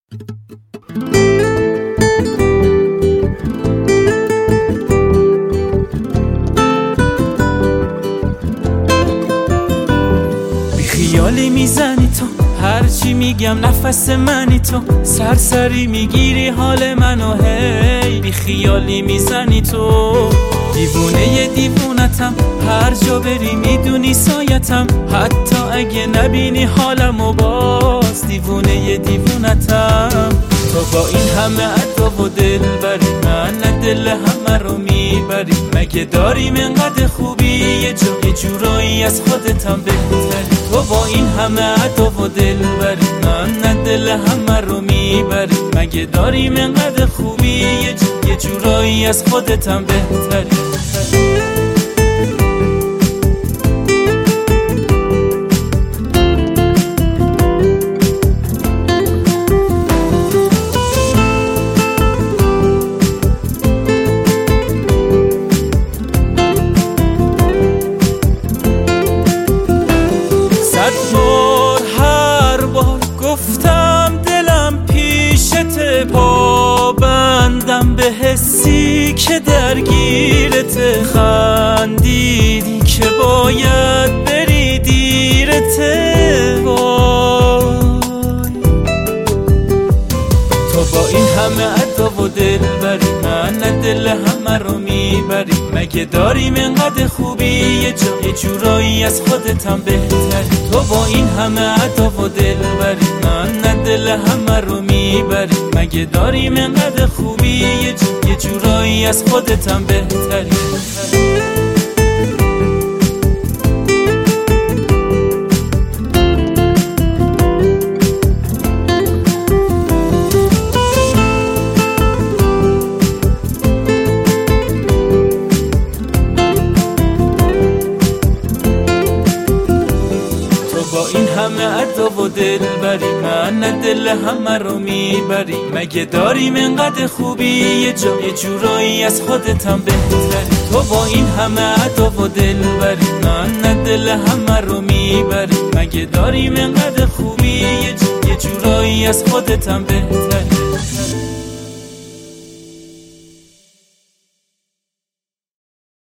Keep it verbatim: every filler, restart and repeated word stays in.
بیخیالی میزنی تو، هرچی میگم نفس منی تو، سرسری میگیری حال منو هی. بیخیالی میزنی تو، دیوونه دیوونتم، هر جا بری میدونی سایتم، حتی اگه نبینی حالمو باز دیوونه دیوونتم. تو با این همه ادا و دل بری، من دل همه رو میبری. مگه داریم انقدر خوبی یه جا یه جورایی از خودتم بهتری. تو با این همه ادا و دل بری، من دل همه رو میبری. مگه داریم انقدر خوبی یه جا یه جورایی از خودتم بهتری. بار هر بار گفتم دلم پیشت، پا بندم به حسی که درگیرت. خندیدی که باید بری دیرت. وای تو با این همه ادا و دل بری، من دل همه رو میبری. مگه داریم انقدر خوبی یه جا یه جورایی از خودتم بهتری. تو با این همه ادا و دل بری، من دل همه رو میبری. مگه داریم انقدر خوبی یه جا یه جورایی از خودتم بهتری. با این همه ادا و دل بری، من دل همه رو میبری. مگه داریم انقدر خوبی یه جا یه جورایی از خودتم بهتری. تو با این همه ادا و دل بری، من دل همه رو میبری. مگه داریم انقدر خوبی یه جا یه جورایی از خودتم بهتری.